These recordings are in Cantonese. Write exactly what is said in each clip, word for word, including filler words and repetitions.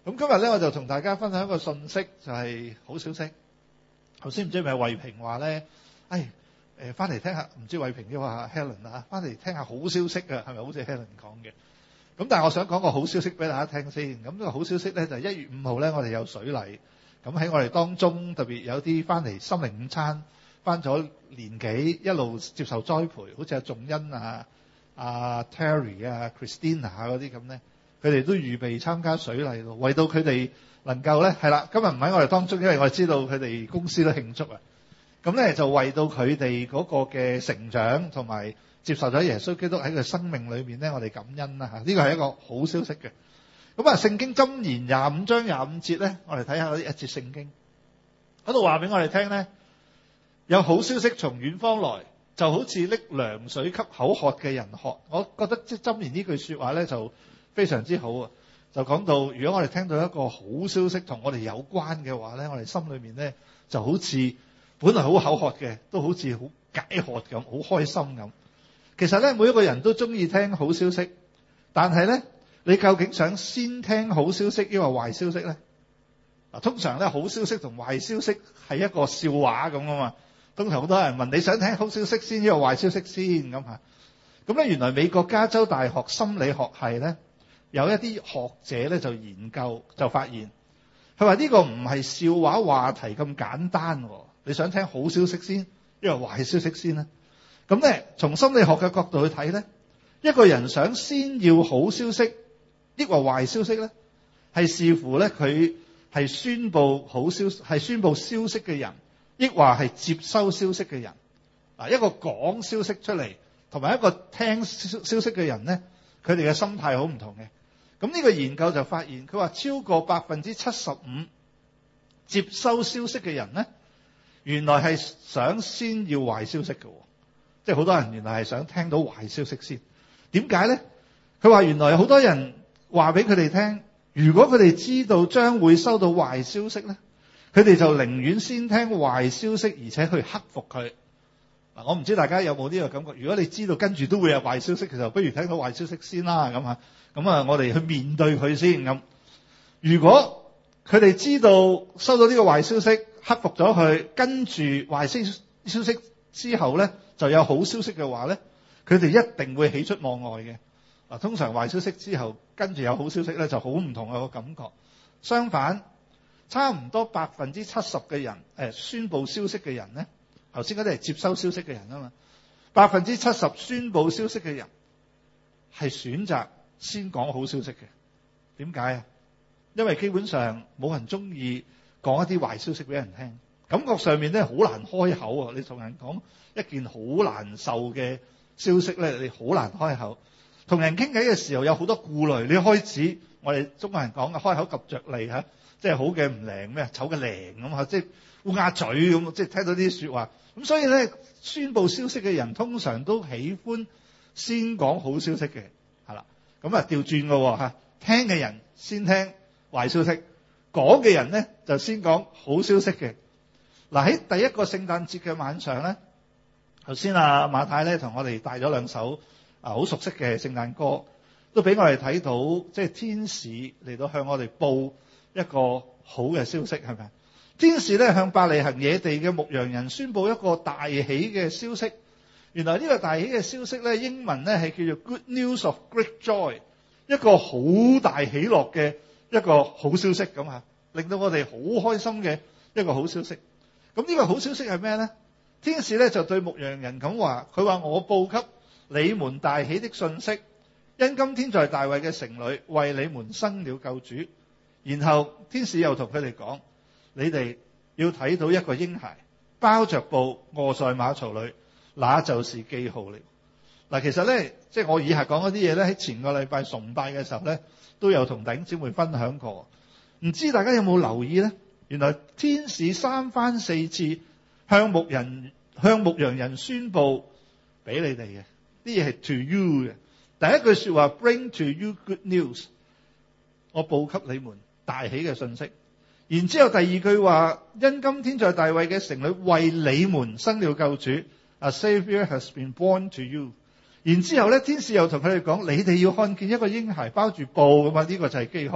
咁今日咧，我就同大家分享一個信息，就係好消息。頭先唔知係咪慧平話咧，誒誒翻嚟聽下，唔知慧平嘅話 Helen 啊，翻嚟聽下好消息啊，係咪好似 Helen 講嘅？咁但係我想講個好消息俾大家聽先。咁呢個好消息咧就係一月五號咧，我哋有水禮。咁喺我哋當中特別有啲翻嚟心靈午餐，翻咗年幾一路接受栽培，好似阿仲恩啊、阿 Terry 啊、Christina 嗰啲咁咧。佢哋都預備參加水禮咯，為到佢哋能夠咧係啦，今日唔喺我哋當中，因為我哋知道佢哋公司都慶祝啊。咁咧就為到佢哋嗰個嘅成長同埋接受咗耶穌基督喺佢生命裏面咧，我哋感恩啦嚇。呢個係一個好消息嘅。咁啊，聖經箴言廿五章廿五節咧，我哋睇下嗰啲一節聖經嗰度話俾我哋聽咧，有好消息從遠方來，就好似拎涼水給口渴嘅人喝。我覺得即係箴言呢句説話咧就非常之好啊！就講到，如果我哋聽到一個好消息同我哋有關嘅話咧，我哋心裏面咧就好似本來好口渴嘅，都好似好解渴咁，好開心咁。其實咧，每一個人都中意聽好消息，但係咧，你究竟想先聽好消息，抑或壞消息咧？嗱，通常咧，好消息同壞消息係一個笑話咁啊嘛。通常好多人問你想聽好消息先，抑或壞消息先咁嚇。咁咧，原來美國加州大學心理學系咧，有一啲學者咧就研究就發現，佢話呢個唔係笑話話題咁簡單。你想聽好消息先，抑或壞消息先咧？咁咧，從心理學嘅角度去睇咧，一個人想先要好消息，抑或壞消息咧，係視乎咧佢係宣佈好消息，係宣佈消息嘅人，抑或係接收消息嘅人。嗱，一個講消息出嚟，同埋一個聽消消息嘅人咧，佢哋嘅心態好唔同嘅。咁呢個研究就發現，佢話超過百分之七十五接收消息嘅人咧，原來係想先要壞消息嘅，即係好多人原來係想聽到壞消息先。點解咧？佢話原來好多人話俾佢哋聽，如果佢哋知道將會收到壞消息咧，佢哋就寧願先聽壞消息，而且去克服佢。嗱，我唔知大家有冇呢個感覺？如果你知道跟住都會有壞消息，其實不如聽到壞消息先啦，咁啊，咁啊，我哋去面對佢先咁。如果佢哋知道收到呢個壞消息，克服咗佢，跟住壞消消息之後咧，就有好消息嘅話咧，佢哋一定會喜出望外嘅。嗱，通常壞消息之後跟住有好消息咧，就好唔同嘅個感覺。相反，差唔多百分之七十嘅人，誒，宣佈消息嘅人咧。頭先嗰啲係接收消息嘅人啊嘛，百分之七十宣佈消息嘅人係選擇先講好消息嘅。點解啊？因為基本上冇人中意講一啲壞消息俾人聽，感覺上面咧好難開口啊！你同人講一件好難受嘅消息咧，你好難開口。同人傾偈嘅時候有好多顧慮，你開始我哋中國人講嘅開口及着脷嚇，即係好嘅唔靈咩，醜嘅靈咁嚇，即係烏鴉嘴咁，即係聽到啲説話。咁所以咧，宣佈消息嘅人通常都喜歡先講好消息嘅，係啦。咁啊調轉嘅喎嚇，聽嘅人先聽壞消息，講嘅人咧就先講好消息嘅。嗱，喺第一個聖誕節嘅晚上咧，頭先阿馬太咧同我哋帶咗兩首啊好熟悉嘅聖誕歌，都俾我哋睇到，即係天使嚟到向我哋報一個好嘅消息，係咪？天使咧向伯利恆野地嘅牧羊人宣佈一個大喜嘅消息。原來呢個大喜嘅消息咧，英文咧係叫做 Good News of Great Joy， 一個好大喜樂嘅一個好消息咁啊，令到我哋好開心嘅一個好消息。咁呢個好消息係咩咧？天使咧就對牧羊人咁話，佢話我報給你們大喜的訊息，因今天在大衛嘅城裏為你們生了救主。然後天使又同佢哋講，你哋要睇到一個嬰孩包着布臥在馬槽裏，那就是記號了。嗱，其實咧，即係我以下講嗰啲嘢咧，喺前個禮拜崇拜嘅時候咧，都有同弟兄姊妹分享過。唔知大家有冇留意咧？原來天使三番四次向牧人向牧羊人宣佈俾你哋嘅啲嘢係 to you 嘅。第一句說話 bring to you good news， 我報給你們大喜嘅信息。然之後第二句話，因今天在大衛嘅城裏為你們生了救主 ，A Savior has been born to you。然之後咧，天使又同佢哋講，你哋要看見一個嬰孩包住布咁啊，呢個就係記號。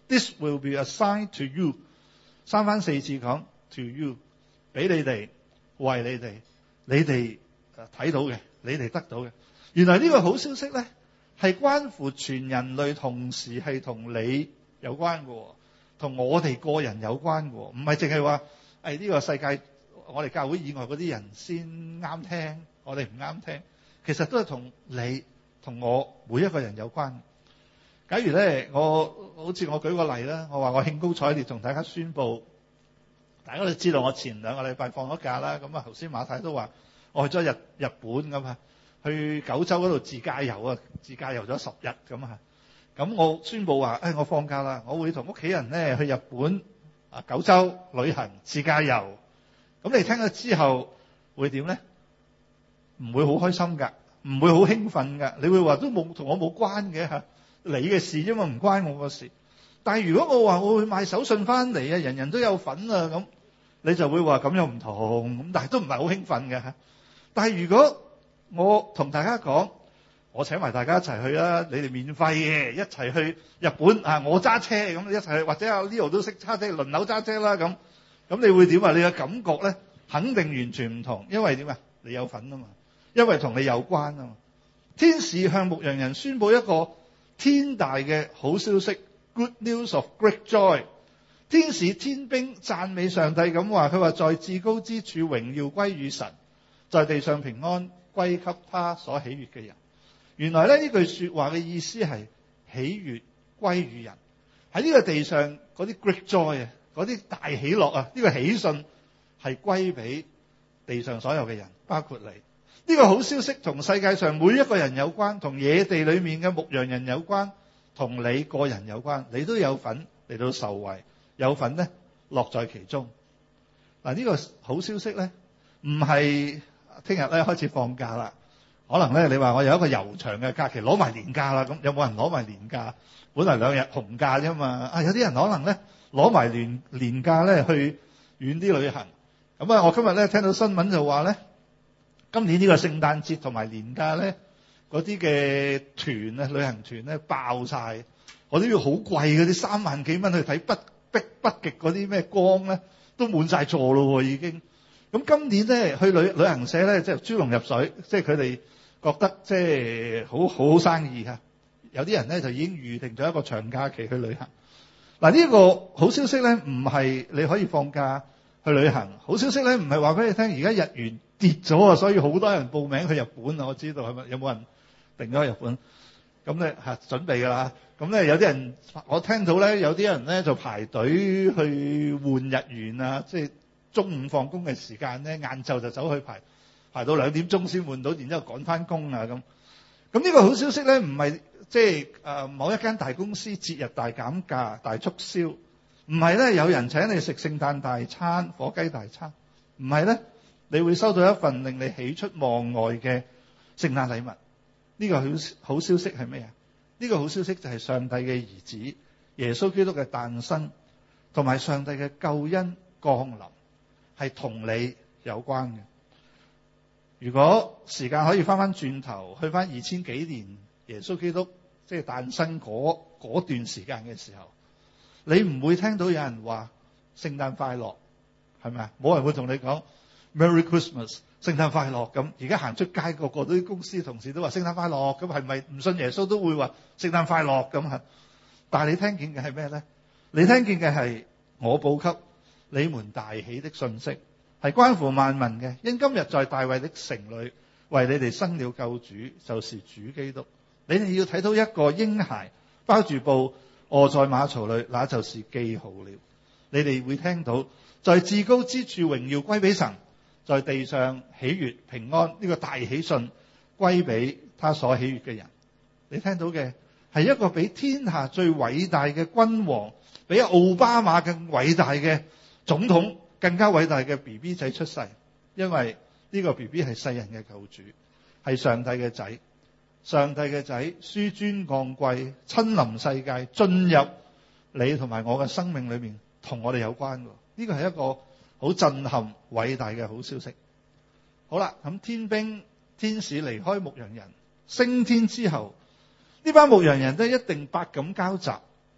This will be a sign to you。三番四次講 to you， 俾你哋，為你哋，你哋睇到嘅，你哋得到嘅。原來呢個好消息咧，係關乎全人類，同時係同你有關嘅，同我哋個人有關嘅，唔係淨係話誒呢個世界我哋教會以外嗰啲人先啱聽，我哋唔啱聽。其實都係同你同我每一個人有關。假如咧，我好似我舉個例啦，我話我興高采烈同大家宣佈，大家都知道我前兩個禮拜放咗假啦。咁啊，頭先馬太都話我去咗日日本咁啊，去九州嗰度自駕遊啊，自駕遊咗十日咁啊。咁我宣佈話，誒我放假啦，我會同屋企人咧去日本啊九州旅行自駕遊。咁你聽咗之後會點咧？唔會好開心㗎，唔會好興奮㗎。你會話都冇同我冇關嘅嚇，你嘅事啫嘛，唔關我個事。但係如果我話我會買手信翻嚟啊，人人都有份啊咁，你就會話咁又唔同咁，但係都唔係好興奮嘅嚇。但係如果我同大家講，我請埋大家一齊去啦，你哋免費嘅一齊去日本啊，我揸車咁一齊去，或者阿 Leo 都識揸車，輪流揸車啦咁。咁你會點啊？你嘅感覺咧，肯定完全唔同，因為點啊？你有份啊嘛。因為同你有關啊嘛。天使向牧羊人宣佈一個天大嘅好消息 ，Good news of great joy。天使天兵讚美上帝咁話，佢話在至高之處榮耀歸於神，在地上平安歸給他所喜悅嘅人。原來咧呢句說話嘅意思係喜悅歸於人，喺呢個地上嗰啲 great joy 啊，嗰啲大喜樂啊，呢個喜訊係歸俾地上所有嘅人，包括你。呢個好消息同世界上每一個人有關，同野地裏面嘅牧羊人有關，同你個人有關，你都有份嚟到受惠，有份呢樂在其中。嗱，呢個好消息呢，唔係聽日咧開始放假啦。可能咧你話我有一個悠長嘅假期，攞埋年假啦，咁有冇人攞埋年假？本來兩日紅假啫嘛。啊，有啲人可能咧攞埋年年假咧去遠啲旅行。咁啊，我今日咧聽到新聞就話咧，今年呢個聖誕節同埋年假咧，嗰啲嘅團啊，旅行團咧爆晒，我都要好貴嗰啲三萬幾蚊去睇北北北極嗰啲咩光咧，都滿晒座咯已經。咁今年咧去旅旅行社咧，即係豬籠入水，即係佢哋覺得即係好好好生意嚇。有啲人咧就已經預定咗一個長假期去旅行。嗱，呢個好消息咧，唔係你可以放假去旅行。好消息咧，唔係話俾你聽，而家日元跌咗啊，所以好多人報名去日本啊。我知道係咪？有冇人定咗去日本？咁咧嚇準備㗎啦。咁咧有啲人，我聽到咧有啲人咧就排隊去換日元啊，即係中午放工嘅時間咧，晏晝就走去排排到兩點鐘先換到，然之後趕翻工啊咁。咁呢個好消息咧，唔係即係誒某一間大公司節日大減價、大促銷，唔係咧有人請你食聖誕大餐、火雞大餐，唔係咧你會收到一份令你喜出望外嘅聖誕禮物。呢個好好消息係咩啊？呢個好消息就係上帝嘅兒子耶穌基督嘅誕生，同埋上帝嘅救恩降臨，係同你有關嘅。如果時間可以翻翻轉頭，去翻二千幾年耶穌基督即係誕生嗰嗰段時間嘅時候，你唔會聽到有人話聖誕快樂，係咪啊？冇人會同你講 Merry Christmas， 聖誕快樂咁。而家行出街，個個都啲公司同事都話聖誕快樂，咁係咪唔信耶穌都會話聖誕快樂咁啊？但係你聽見嘅係咩咧？你聽見嘅係我報給你們大喜的信息，係關乎萬民嘅。因今日在大衛的城裏為你哋生了救主，就是主基督。你哋要睇到一個嬰孩包住布臥在馬槽裏，那就是記號了。你哋會聽到在至高之處榮耀歸俾神，在地上喜悅平安，呢個大喜訊歸俾他所喜悅嘅人。你聽到嘅係一個比天下最偉大嘅君王，比奧巴馬更偉大嘅總統，更加偉大嘅 B B 仔出世。因為呢個 B B 係世人嘅救主，係上帝嘅仔。上帝嘅仔紆尊降貴，親臨世界，進入你同埋我嘅生命裏面，同我哋有關嘅。呢個係一個好震撼偉大嘅好消息。好啦，咁天兵天使離開牧羊人升天之後，呢班牧羊人都一定百感交集。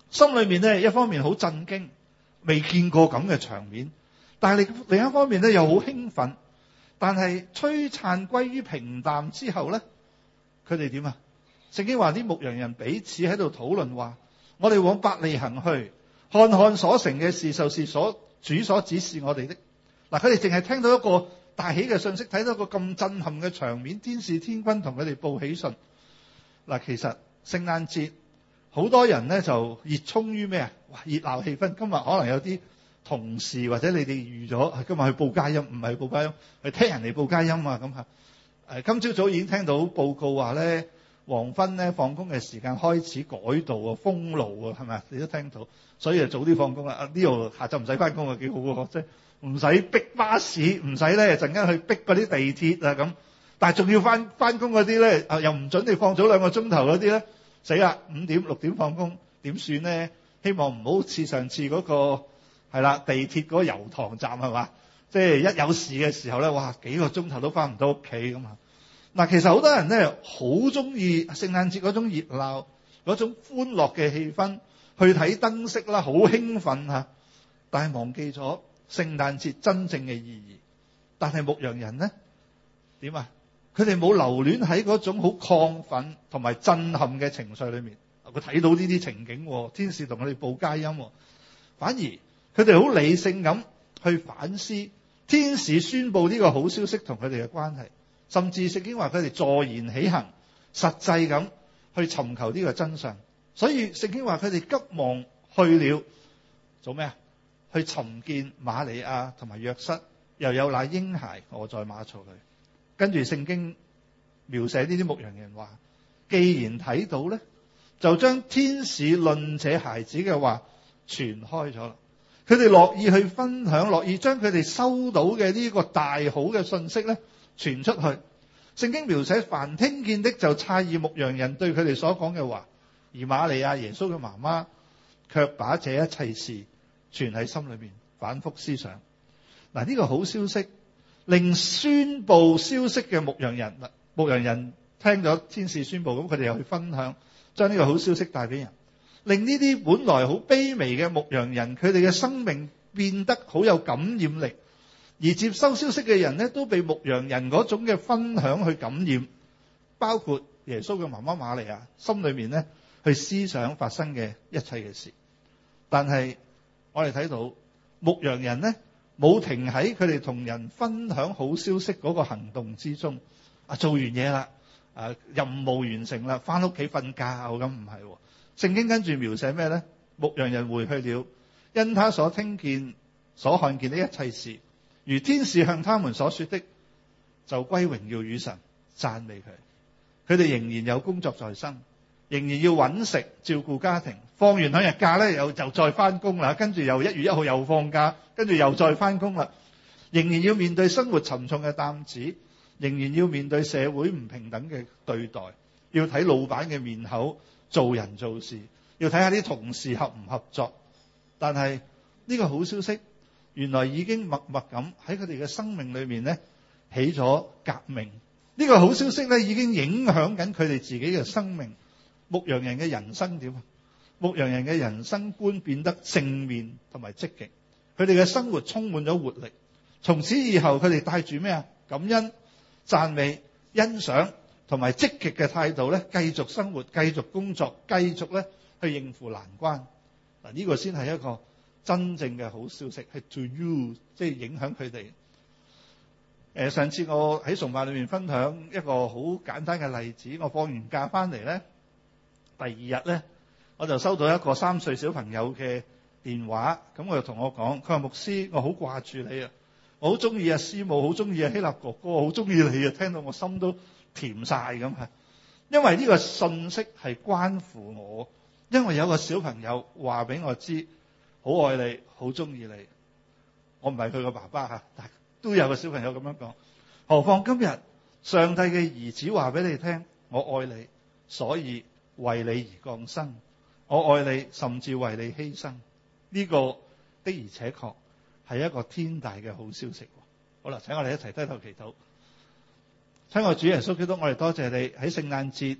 心裏面咧一方面好震驚，未見過咁嘅場面，但係另一方面咧又好興奮。但係璀璨歸於平淡之後咧，佢哋點啊？聖經話啲牧羊人彼此喺度討論話：我哋往伯利恆去，看看所成嘅事，就是所主所指示我哋的。嗱，佢哋淨係聽到一個大喜嘅信息，睇到一個咁震撼嘅場面，天使天軍同佢哋報喜訊。嗱，其實聖誕節好多人咧就熱衷於咩啊？哇，熱鬧氣氛。今日可能有啲同事或者你哋預咗今日去報佳音，唔係去報佳音，去聽人哋報佳音啊咁嚇。誒，今朝早已經聽到報告話咧，黃昏咧放工嘅時間開始改道啊，封路啊，係咪啊？你都聽到，所以就早啲放工啦。啊，呢度下晝唔使翻工啊，幾好喎！即係唔使逼巴士，唔使咧陣間去逼嗰啲地鐵啊咁。但係仲要翻翻工嗰啲咧，啊又唔準你放早兩個鐘頭嗰啲咧，死啦！五點六點放工點算咧？希望唔好似上次嗰個係啦，地鐵嗰個油塘站係嘛？即係一有事嘅時候咧，哇幾個鐘頭都翻唔到屋企咁啊！嗱，其實好多人咧好中意聖誕節嗰種熱鬧、嗰種歡樂嘅氣氛，去睇燈飾啦，好興奮嚇。但係忘記咗聖誕節真正嘅意義。但係牧羊人咧點啊？佢哋冇留戀喺嗰種好亢奮同埋震撼嘅情緒裏面。佢睇到呢啲情景，天使同佢哋報佳音，反而佢哋好理性咁去反思天使宣佈呢個好消息同佢哋嘅關係。甚至聖經話佢哋坐言起行，實際咁去尋求呢個真相。所以聖經話佢哋急忙去了做咩啊？去尋見瑪利亞同埋約瑟，又有那嬰孩臥在馬槽裏。跟住聖經描寫呢啲牧羊人話，既然睇到咧，就將天使論這孩子嘅話傳開咗啦。佢哋樂意去分享，樂意將佢哋收到嘅呢個大好嘅信息咧傳出去。聖經描寫凡聽見的就詫異牧羊人對佢哋所講嘅話，而瑪利亞耶穌嘅媽媽卻把這一切事存喺心裏面，反覆思想。嗱，呢個好消息令宣佈消息嘅牧羊人，牧羊人聽咗天使宣佈，咁佢哋又去分享，將呢個好消息帶俾人，令呢啲本來好卑微嘅牧羊人，佢哋嘅生命變得好有感染力。而接收消息嘅人呢，都被牧羊人嗰種嘅分享去感染，包括耶穌嘅媽媽瑪利亞心裏面呢去思想發生嘅一切嘅事。但係我哋睇到牧羊人呢冇停喺佢哋同人分享好消息嗰個行動之中。啊，做完嘢啦，啊任務完成啦，翻屋企瞓覺咁，唔係。聖經跟住描寫咩呢？牧羊人回去了，因他所聽見、所看見的一切事，如天使向他們所說的，就歸榮耀與神，讚美佢。佢哋仍然有工作在身，仍然要揾食照顧家庭。放完兩日假咧，又就再翻工啦。跟住又一月一號又放假，跟住又再翻工啦。仍然要面對生活沉重嘅擔子，仍然要面對社會唔平等嘅對待，要睇老闆嘅面口做人做事，要睇下啲同事合唔合作。但係呢個好消息，原來已經默默咁喺佢哋嘅生命裏面咧起咗革命。呢個好消息咧已經影響緊佢哋自己嘅生命。牧羊人嘅人生點啊？牧羊人嘅人生觀變得正面同埋積極，佢哋嘅生活充滿咗活力。從此以後，佢哋帶住咩啊？感恩、讚美、欣賞同埋積極嘅態度咧，繼續生活、繼續工作、繼續咧去應付難關。嗱，呢個先係一個真正嘅好消息，係 to you， 即係影響佢哋。誒，上次我喺崇拜裏面分享一個好簡單嘅例子，我放完假翻嚟咧，第二日咧我就收到一個三歲小朋友嘅電話，咁我就同我講，佢話牧師，我好掛住你啊，我好中意阿師母，好中意阿希臘哥哥，好中意你啊，聽到我心都甜晒咁嚇。因為呢個信息係關乎我，因為有個小朋友話俾我知，好愛你，好中意你。我唔係佢個爸爸嚇，但都有個小朋友咁樣講。何況今日上帝嘅兒子話俾你聽，我愛你，所以為你而降生。我愛你，甚至為你犧牲。呢個的而且確係一個天大嘅好消息。好啦，請我哋一齊低頭祈禱。親愛主耶穌基督，我哋多謝你喺聖誕節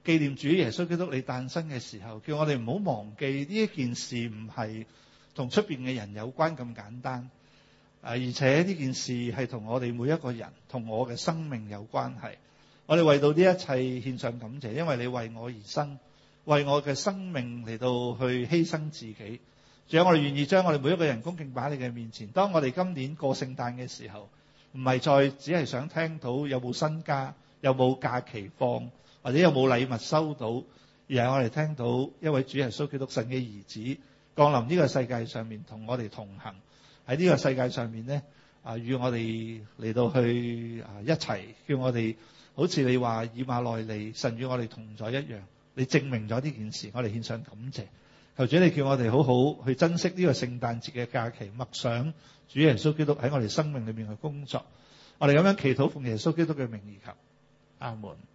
紀念主耶穌基督你誕生嘅時候，叫我哋唔好忘記呢一件事唔係同出邊嘅人有關咁簡單，而且呢件事係同我哋每一個人同我嘅生命有關係。我哋為到呢一切獻上感謝，因為你為我而生，為我嘅生命嚟到去犧牲自己。仲有我哋願意將我哋每一個人恭敬擺喺你嘅面前。當我哋今年過聖誕嘅時候，唔係再只係想聽到有冇新家，有冇假期放，或者有冇禮物收到，而係我哋聽到一位主耶穌基督神嘅兒子降臨呢個世界上面，同我哋同行喺呢個世界上面呢，啊，與我哋嚟到去啊一齊，叫我哋好似你話以馬內利，神與我哋同在一樣。你證明咗呢件事，我哋獻上感謝。求主你叫我哋好好去珍惜呢個聖誕節嘅假期，默想主耶穌基督喺我哋生命裏面嘅工作。我哋咁樣祈禱奉耶穌基督嘅名而求，阿門。